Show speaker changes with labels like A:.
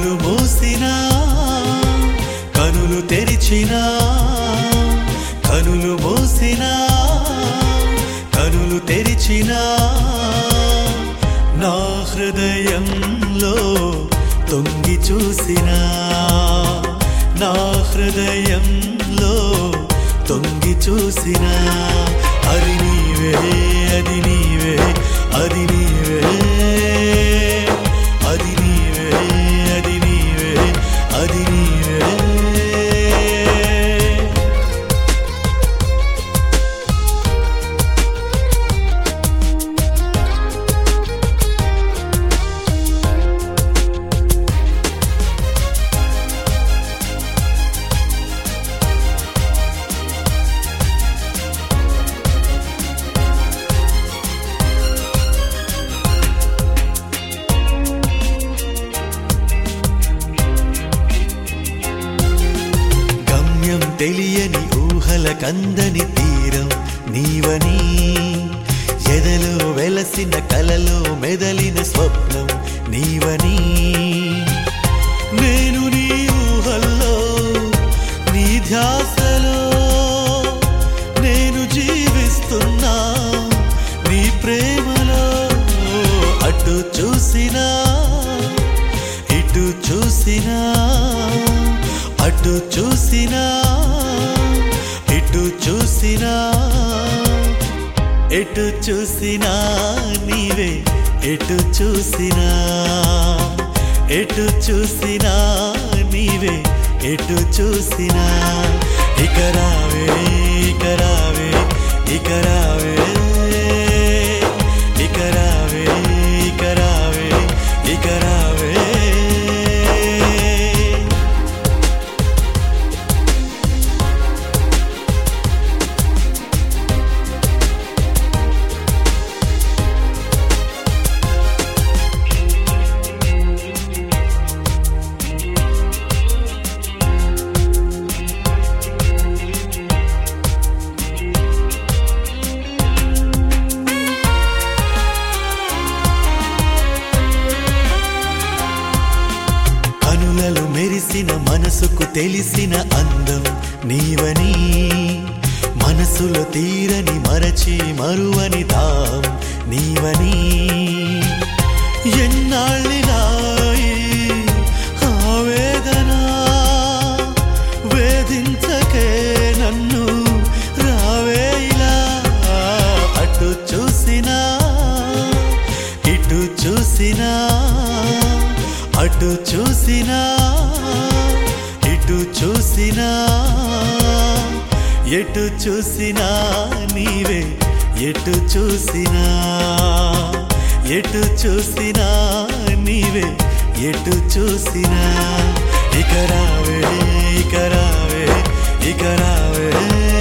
A: కనులు మూసినా కనులు తెరిచినా కనులు మూసినా కనులు తెరిచినా నా హృదయంలో తొంగి చూసినా నా హృదయంలో తొంగి చూసినా అది నీవే అది నీవే అది నీవే అది నీవే అది నీవే అది నీవే తెలియని ఊహల కందని తీరం నీవని ఎదలో వెలసిన కలలో మెదలిన స్వప్నం నీవని నేను నీ ఊహల్లో నీ ధ్యాసలో నేను జీవిస్తున్నా నీ ప్రేమలో అటు చూసినా ఇటు చూసినా అటు చూసినా ఇటు చూసినా ఎటు చూసినా నీవే ఎటు చూసినా ఎటు చూసినా నీవే ఎటు చూసినా ఇక రావే ఇక రావే ఇక రావే ఇక రావే ఇక రావే ఇక రావే మెరిసిన మనసుకు తెలిసిన అందం నీవని మనసులో తీరని మరచి మరువని దాం నీవని ఎన్నాళ్ళినాయి ఆవేదన వేధించకే నన్ను రావే ఇలా అటు చూసినా ఇటు చూసినా అటు చూసినా ఇటు చూసినా ఎటు చూసినా నీవే ఎటు చూసినా ఎటు చూసినా నీవే ఎటు చూసినా ఇక రావే ఇక రావే ఇక రావే